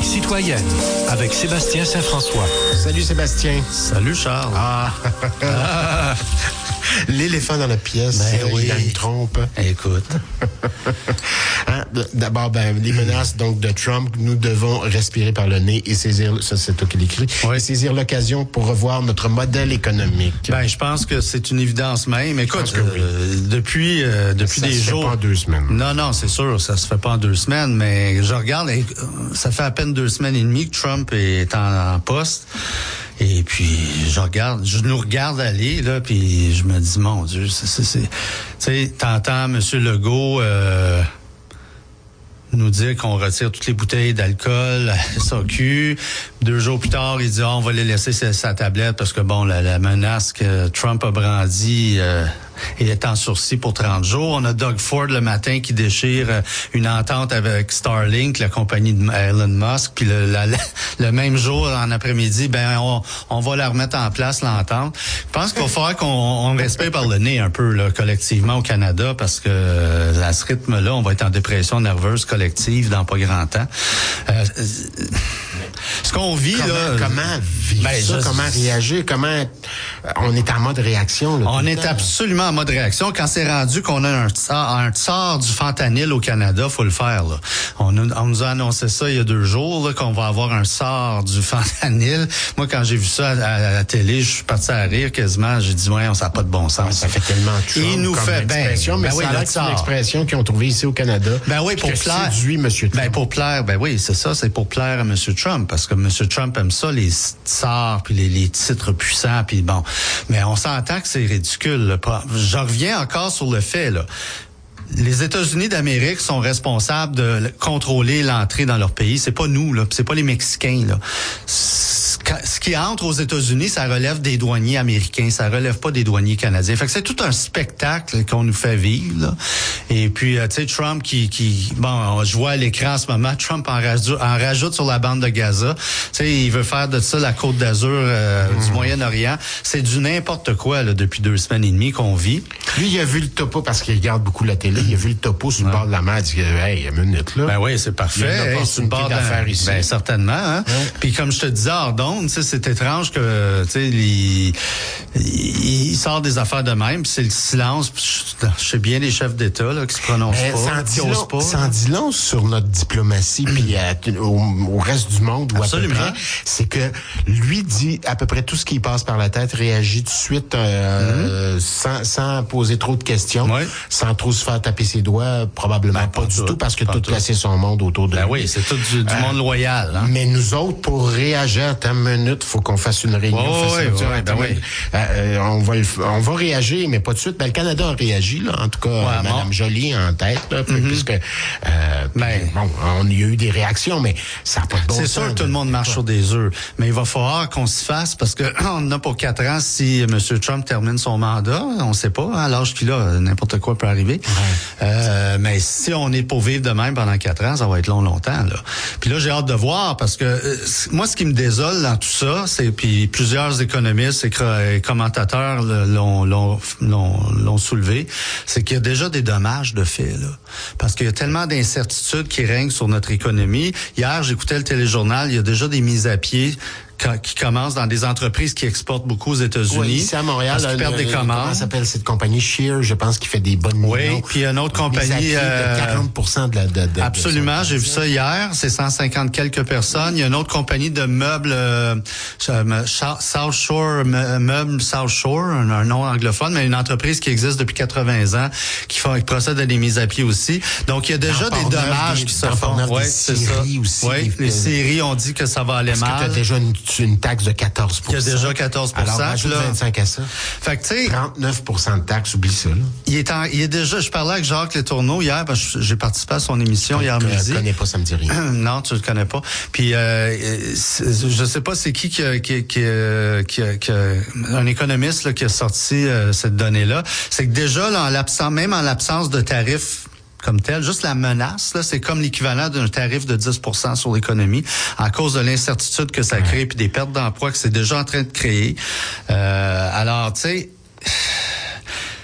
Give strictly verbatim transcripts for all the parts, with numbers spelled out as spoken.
citoyenne avec Sébastien Saint-François. Salut Sébastien. Salut Charles. Ah. ah. L'éléphant dans la pièce, ben oui. Il a une trompe. Écoute. hein? D'abord, ben, les menaces donc de Trump, nous devons respirer par le nez et saisir, ça c'est toi qui l'écris, oui. et saisir l'occasion pour revoir notre modèle économique. Ben, je pense que c'est une évidence même. Écoute, oui. euh, depuis, euh, depuis ça des se jours. fait pas en deux semaines. Non, non, c'est sûr, ça se fait pas en deux semaines, mais je regarde, ça fait à peine deux semaines et demie que Trump est en, en poste. Et puis, je regarde, je nous regarde aller, là, puis je me dis, mon Dieu, c'est, c'est, c'est, tu sais, t'entends M. Legault, euh, nous dire qu'on retire toutes les bouteilles d'alcool à S A Q. Deux jours plus tard, il dit, oh, on va les laisser sur sa tablette parce que, bon, la, la menace que Trump a brandie, euh, il est en sursis pour trente jours. On a Doug Ford le matin qui déchire une entente avec Starlink, la compagnie de Elon Musk. Puis le, la, le même jour, en après-midi, ben on, on va la remettre en place, l'entente. Je pense qu'il va falloir qu'on on respire par le nez un peu là, collectivement au Canada parce que à ce rythme-là, on va être en dépression nerveuse collective dans pas grand temps. Euh, ce qu'on vit comment, là... Comment vivre ben, ça? Je... Comment réagir? Comment... On est en mode réaction. Là, on est temps. absolument en mode réaction. Quand c'est rendu qu'on a un tsar, un tsar du fentanyl au Canada, faut le faire. Là. On, a, on nous a annoncé ça il y a deux jours, là, qu'on va avoir un tsar du fentanyl. Moi, quand j'ai vu ça à, à, à la télé, je suis parti à rire quasiment. J'ai dit, ouais, on ça n'a pas de bon sens. Ouais, ça fait tellement Trump il nous comme fait expression, ben, mais ben oui, c'est une expression qu'ils ont trouvée ici au Canada. Ben oui, pour plaire. Séduit M. Trump. Ben pour plaire, ben oui, c'est ça, c'est pour plaire à M. Trump, parce que M. Trump aime ça, les tsars, puis les, les titres puissants, puis bon. Mais on s'entend que c'est ridicule. Là. Je reviens encore sur le fait, là. Les États-Unis d'Amérique sont responsables de contrôler l'entrée dans leur pays. C'est pas nous, là. C'est pas les Mexicains, là. Ce qui entre aux États-Unis, ça relève des douaniers américains, ça relève pas des douaniers canadiens. Fait que c'est tout un spectacle qu'on nous fait vivre, là. Et puis, euh, tu sais, Trump qui, qui, bon, je vois à l'écran en ce moment, Trump en rajoute, en rajoute sur la bande de Gaza. Tu sais, il veut faire de ça la Côte d'Azur euh, mmh. du Moyen-Orient. C'est du n'importe quoi, là, depuis deux semaines et demie qu'on vit. Lui, il a vu le topo parce qu'il regarde beaucoup la télé. Il a vu le topo sur le ouais. bord de la mer. Il dit, hey, il y a une minute, là. Ben oui, c'est parfait. Il y a une hey, sur le bord d'affaires ici. Ben, certainement, hein. Ouais. Puis comme je te disais, Ardon, tu sais, c'est étrange que, tu sais, il, il sort des affaires de même, puis c'est le silence. Je, je sais bien les chefs d'État, là, qui se prononcent euh, pas, qui osent pas. Ça en dit long sur notre diplomatie, puis au, au reste du monde, ou absolument. À peu près, c'est que lui dit à peu près tout ce qui passe par la tête, réagit tout de suite, euh, mm-hmm. sans, sans poser trop de questions, oui. sans trop se faire taper ses doigts, probablement ben, pas, pas du tout, tout parce que tout placé son monde autour de ben lui. oui, c'est tout du, du euh, monde loyal. Hein? Mais nous autres, pour réagir à ta minute, faut qu'on fasse une réunion. Oh, oui, oui, oui, ben oui. Euh, on va le, on va réagir, mais pas de suite. Ben, le Canada a réagi, là, en tout cas, ouais, Mme Joly en tête, là, mm-hmm. puisque euh, ben, bon, on y a eu des réactions, mais ça n'a pas de bon sens. C'est sûr que tout le monde marche sur des œufs, mais il va falloir qu'on s'y fasse parce que on a pour quatre ans si M. Trump termine son mandat, on ne sait pas, hein, à l'âge qu'il a, n'importe quoi peut arriver. Ouais. Euh, mais si on est pour vivre de même pendant quatre ans, ça va être long, longtemps, là. Puis là, j'ai hâte de voir parce que euh, moi, ce qui me désole dans tout ça, c'est puis plusieurs économistes et commentateurs l'ont, l'ont, l'ont, l'ont soulevé, c'est qu'il y a déjà des dommages de fait, là. Parce qu'il y a tellement d'incertitudes qui règnent sur notre économie. Hier, j'écoutais le téléjournal, il y a déjà des mises à pied qui commencent dans des entreprises qui exportent beaucoup aux États-Unis. Oui, ici à Montréal, parce qu'ils perdent des commandes. Comment s'appelle cette compagnie Shear, je pense, qui fait des bonnes millions. Oui, puis il y a une autre compagnie euh, de quarante pour cent de la de, de absolument, de j'ai vu ça hier, c'est cent cinquante quelques personnes. Il y a une autre compagnie de meubles euh, South Shore meubles South Shore, un, un nom anglophone, mais une entreprise qui existe depuis quatre-vingts ans, qui fait qui procède à des mises à pied aussi. Donc il y a déjà des dommages des, qui se font. Oui, c'est ça. Aussi, oui, les séries ont dit que ça va aller parce mal. Que t'as déjà une une taxe de quatorze pour cent. Il y a déjà quatorze pour cent. Alors, rajoute là. vingt-cinq à ça. Fait que, tu sais. trente-neuf pour cent de taxes, oublie ça, là. Il est, en, il est déjà, je parlais avec Jacques Letourneau hier, parce que j'ai participé à son émission hier midi. Je ne connais pas, ça me dit rien. Non, tu le connais pas. Puis, euh, je sais pas c'est qui qui a, qui, qui, qui, qui un économiste, là, qui a sorti euh, cette donnée-là. C'est que déjà, là, en l'absence, même en l'absence de tarifs comme tel, juste la menace, là, c'est comme l'équivalent d'un tarif de dix pour cent sur l'économie à cause de l'incertitude que ça crée puis des pertes d'emploi que c'est déjà en train de créer. Euh, alors, tu sais,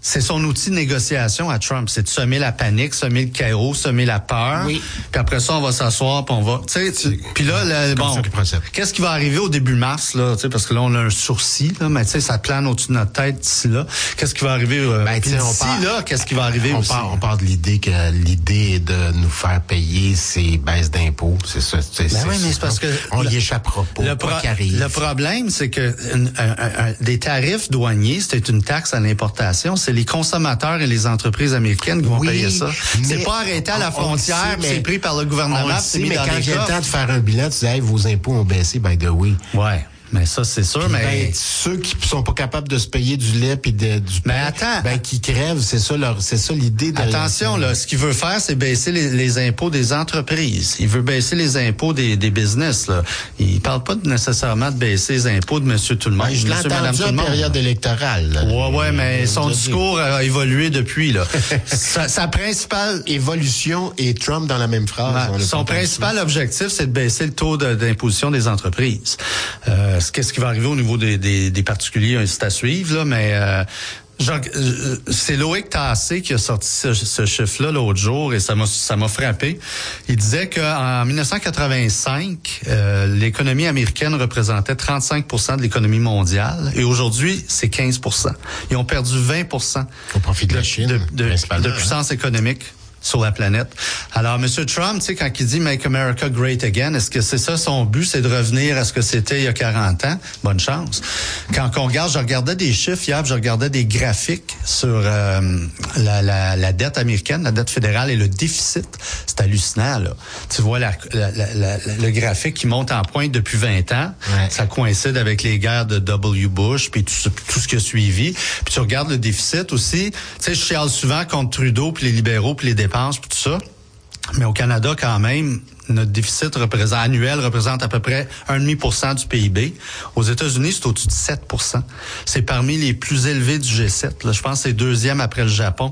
c'est son outil de négociation à Trump, c'est de semer la panique, semer le chaos, semer la peur. Oui. Puis après ça, on va s'asseoir, puis on va, tu sais, puis là, le, bon, qu'est-ce qui va arriver au début mars là, tu sais, parce que là on a un sourcil là, mais tu sais, ça plane au-dessus de notre tête d'ici là. Qu'est-ce qui va arriver euh, ben, d'ici on part, là, qu'est-ce qui va arriver on aussi? Part, on part de l'idée que l'idée est de nous faire payer ces baisses d'impôts, c'est ça. C'est, ben c'est, oui, mais c'est parce que on y échappera pas. Le, pro- le problème, c'est que un, un, un, des tarifs douaniers, c'est une taxe à l'importation, c'est les consommateurs et les entreprises américaines qui vont oui, payer ça. C'est pas arrêté à la frontière, c'est pris par le gouvernement, c'est mis mais dans quand des vient le coffres. temps de faire un bilan, tu dis hey, vos impôts ont baissé, by the way. Ouais. Mais ça, c'est sûr, puis mais... Ben, ceux qui sont pas capables de se payer du lait puis de, du mais pain, attends. ben, qui crèvent, c'est ça leur, c'est ça l'idée de Attention, là, ce qu'il veut faire, c'est baisser les, les impôts des entreprises. Il veut baisser les impôts des, des business, là. Il parle pas nécessairement de baisser les impôts de monsieur tout le monde. Ben, je l'ai entendu en période électorale. Là. Ouais, ouais, mais son discours a évolué depuis, là. sa, sa principale... Évolution et Trump dans la même phrase. Ouais, son principal objectif, c'est de baisser le taux de, d'imposition des entreprises. Euh, qu'est-ce qui va arriver au niveau des, des, des particuliers, c'est à suivre, là, mais euh, genre, euh, c'est Loïc Tassé qui a sorti ce, ce chiffre-là l'autre jour et ça m'a ça m'a frappé. Il disait qu'en dix-neuf cent quatre-vingt-cinq, euh, l'économie américaine représentait trente-cinq pour cent de l'économie mondiale et aujourd'hui, c'est quinze pour cent. Ils ont perdu vingt pour cent au profit de la Chine, de, de, de, de puissance hein? économique sur la planète. Alors, M. Trump, tu sais, quand il dit « Make America Great Again », est-ce que c'est ça son but, c'est de revenir à ce que c'était il y a quarante ans? Bonne chance. Quand on regarde, je regardais des chiffres hier, je regardais des graphiques sur euh, la, la, la dette américaine, la dette fédérale et le déficit. C'est hallucinant, là. Tu vois la, la, la, la, le graphique qui monte en pointe depuis vingt ans. Ouais. Ça coïncide avec les guerres de W. Bush, puis tout, tout ce qui a suivi. Puis tu regardes le déficit aussi. Tu sais, je chiale souvent contre Trudeau, puis les libéraux, puis les dépenses, puis tout ça. Mais au Canada, quand même, notre déficit représente, annuel représente à peu près un virgule cinq pour cent du P I B. Aux États-Unis, c'est au-dessus de sept pour cent. C'est parmi les plus élevés du G sept. Là, je pense que c'est deuxième après le Japon.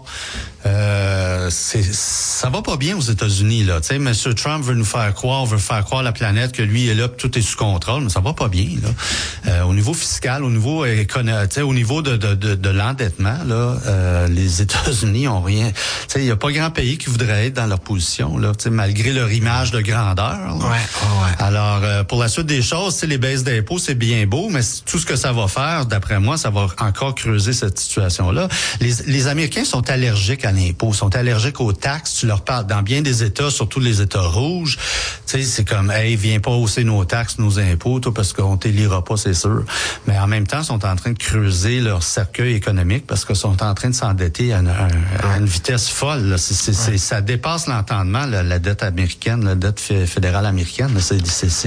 Euh, c'est, ça va pas bien aux États-Unis, là. Tu sais, M. Trump veut nous faire croire, veut faire croire à la planète que lui est là, tout est sous contrôle, mais ça va pas bien, là. Euh, au niveau fiscal, au niveau économique, tu sais, au niveau de, de, de, de l'endettement, là, euh, les États-Unis ont rien. Tu sais, il y a pas grand pays qui voudrait être dans leur position, là. Tu sais, malgré leur image de grandeur. Ouais, oh ouais. Alors, euh, pour la suite des choses, tu sais, les baisses d'impôts, c'est bien beau, mais tout ce que ça va faire, d'après moi, ça va encore creuser cette situation-là. Les, les Américains sont allergiques à l'impôt, sont allergiques aux taxes. Tu leur parles dans bien des États, surtout les États rouges. Tu sais, c'est comme, hey, viens pas hausser nos taxes, nos impôts, toi, parce qu'on t'élira pas, c'est sûr. Mais en même temps, ils sont en train de creuser leur cercueil économique parce qu'ils sont en train de s'endetter à une, à, à une vitesse folle. Là. C'est, c'est, c'est, ça dépasse l'entendement, là, la dette américaine, la dette fédérale américaine. Là, c'est, c'est, c'est...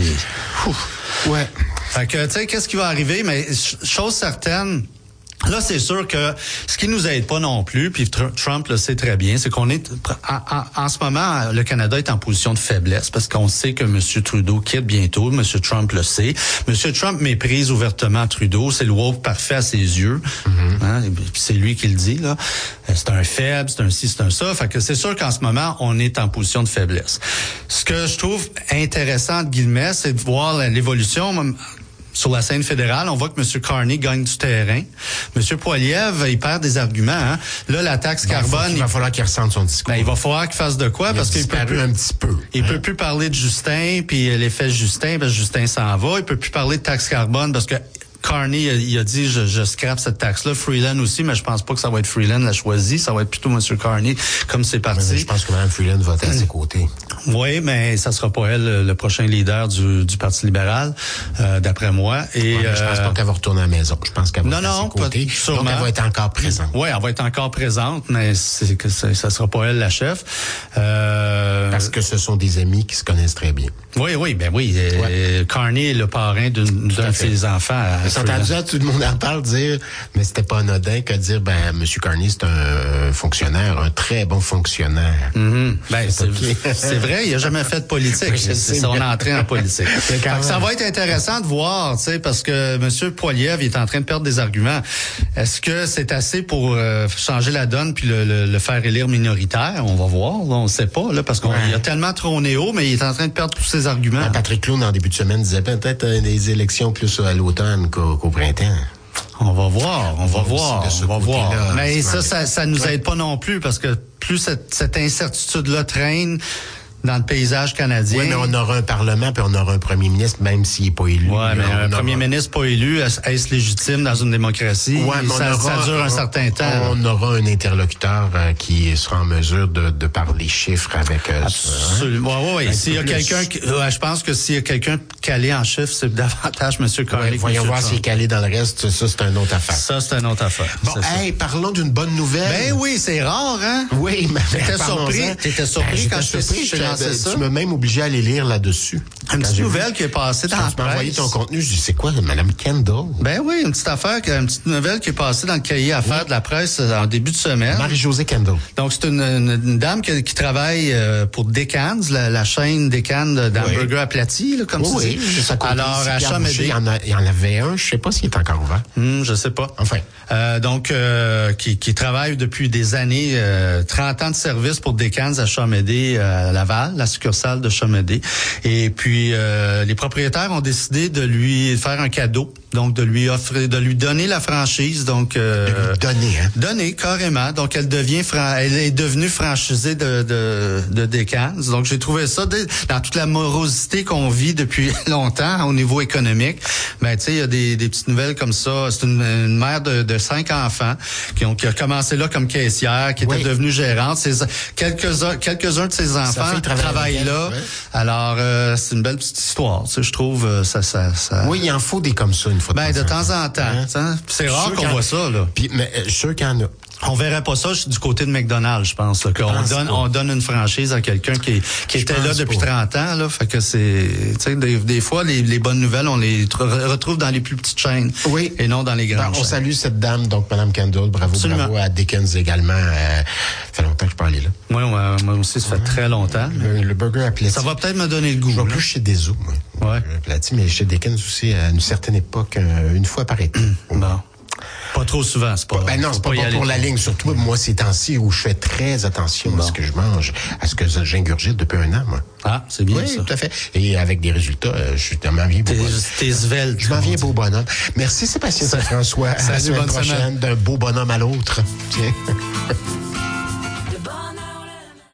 Ouf. Ouais. Fait que, tu sais, qu'est-ce qui va arriver? Mais chose certaine, là, c'est sûr que ce qui nous aide pas non plus, puis Trump le sait très bien, c'est qu'on est en, en, en ce moment, le Canada est en position de faiblesse parce qu'on sait que M. Trudeau quitte bientôt. M. Trump le sait. M. Trump méprise ouvertement Trudeau. C'est le woke parfait à ses yeux. Mm-hmm. Hein? C'est lui qui le dit, là. C'est un faible, c'est un ci, c'est un ça. Fait que c'est sûr qu'en ce moment, on est en position de faiblesse. Ce que je trouve intéressant, entre guillemets, c'est de voir l'évolution. Sur la scène fédérale, on voit que M. Carney gagne du terrain. M. Poilievre, il perd des arguments. Hein. Là, la taxe ben, carbone... Il va falloir qu'il ressente son discours. Ben, il va falloir qu'il fasse de quoi? Il parce qu'il peut plus, un petit peu. Il hein? peut plus parler de Justin, puis l'effet Justin, parce que Justin s'en va. Il peut plus parler de taxe carbone, parce que Carney, il a dit, je, je scrape cette taxe-là. Freeland aussi, mais je pense pas que ça va être Freeland la choisi. Ça va être plutôt M. Carney, comme c'est parti. Mais je pense que Mme Freeland va être à ses côtés. Oui, mais ça sera pas elle le prochain leader du, du Parti libéral, euh, d'après moi. Et ouais, mais je pense pas qu'elle va retourner à la maison. Je pense qu'elle va non, être à non, ses côtés. Sûrement. Donc, elle va être encore présente. Oui, elle va être encore présente, mais c'est que ça, ça sera pas elle la chef. Euh... Parce que ce sont des amis qui se connaissent très bien. Oui, oui, ben oui. Ouais. Euh, Carney est le parrain d'une, d'un de ses enfants. Ils ont entendu ça, tout le monde en parle dire, mais c'était pas anodin que dire, ben, M. Carney, c'est un fonctionnaire, un très bon fonctionnaire. Mm-hmm. Ben, c'est, c'est, c'est vrai, il a jamais fait de politique. Oui, c'est, c'est son entrée en politique. Ça va être intéressant de voir, tu sais, parce que M. Poilievre, il est en train de perdre des arguments. Est-ce que c'est assez pour euh, changer la donne puis le, le, le faire élire minoritaire? On va voir, là, on sait pas, là, parce qu'il ouais. a tellement trôné haut, mais il est en train de perdre tous ses arguments. Ben, Patrick Clown, en début de semaine, disait peut-être euh, des élections plus à l'automne qu'au, qu'au printemps. On va voir, on va voir, on va voir. Mais ça, ça, ça nous ouais. aide pas non plus parce que plus cette, cette incertitude-là traîne dans le paysage canadien. Oui, mais on aura un Parlement puis on aura un premier ministre, même s'il n'est pas élu. Oui, mais un aura... premier ministre pas élu, est-ce légitime dans une démocratie? Ouais, mais ça, aura, ça dure un on, certain temps. On aura un interlocuteur euh, qui sera en mesure de, de parler chiffres avec... Euh, Absolument. Oui, oui. S'il y a quelqu'un... Ouais, je pense que s'il y a quelqu'un calé en chiffres, c'est davantage M. Carlick. Ouais, voyons voir s'il est calé dans le reste. Ça, c'est une autre affaire. Ça, c'est une autre affaire. Bon, hey, ça. Parlons d'une bonne nouvelle. Ben oui, c'est rare, hein? Oui, mais... T'étais surpris, t'étais surpris ben, quand je t'ai lancé ça? Tu m'as même obligé à aller lire là-dessus. Une petite nouvelle qui est passée dans la presse. Tu m'as envoyé ton contenu, je dis, c'est quoi, Mme Kendall? Ben oui, une petite affaire, une petite nouvelle qui est passée dans le cahier affaires oui. de la presse en début de semaine. Marie-Josée Kendall. Donc, c'est une, une, une dame qui, qui travaille pour Decans, la, la chaîne Decans d'hamburgers oui. aplatis, là, comme oui, ça. Oui, juste à côté. Alors, à Chamédé. Il y en a, il y en avait un, je sais pas s'il est encore ouvert. Hum, je sais pas. Enfin. Euh, donc, euh, qui, qui travaille depuis des années, euh, trente ans de service pour Decans à Chamédé, à Laval, la succursale de Chamédé. Et puis, euh, les propriétaires ont décidé de lui faire un cadeau, donc de lui offrir, de lui donner la franchise, donc euh, de lui donner, hein. Donner carrément. Donc, elle devient, fran- elle est devenue franchisée de de, de Decans. Donc, j'ai trouvé ça de, dans toute la morosité qu'on vit depuis longtemps au niveau économique. Ben, tu sais, il y a des, des petites nouvelles comme ça. C'est une, une mère de, de cinq enfants qui ont qui a commencé là comme caissière, qui oui. était devenue gérante. Ses, quelques-uns quelques-uns de ses enfants travaillent là. Ouais. Alors, euh, c'est une belle petite histoire. Tu sais, je trouve ça, ça, ça. Oui, il en faut des comme ça une fois de ben, temps. de temps en temps. Hein? C'est rare qu'on voit ça, là. Puis, mais je suis sûr qu'il y en a. On verrait pas ça du côté de McDonald's, je pense. Là, qu'on pense donne, pas. on donne une franchise à quelqu'un qui, qui était là depuis pas. trente ans. Là, fait que c'est, tu sais, des, des fois les, les bonnes nouvelles, on les retrouve dans les plus petites chaînes, oui. et non dans les grandes. Ben, on chaînes. salue cette dame, donc Mme Kendall. Bravo, Absolument. bravo à Dickens également. Euh, ça fait longtemps que je parlais là. Oui, moi, moi aussi, ça fait ouais. très longtemps. Le, le burger aplati. Ça va peut-être me donner le goût. Je vais plus chez Deso, moi. Ouais. Aplati, mais chez Dickens aussi à une certaine époque, une fois par été. Bon. Pas trop souvent, c'est pas. Ben non, c'est pas, pas pour la ligne. Surtout, moi, ces temps-ci où je fais très attention bon. à ce que je mange, à ce que j'ingurgite depuis un an, moi. Ah, c'est bien oui, ça. Oui, tout à fait. Et avec des résultats, je suis m'en viens beau bonhomme. T'es svelte. Je m'en viens beau bonhomme. Merci Merci Sébastien Saint-François. À la semaine prochaine, d'un beau bonhomme à l'autre. Tiens.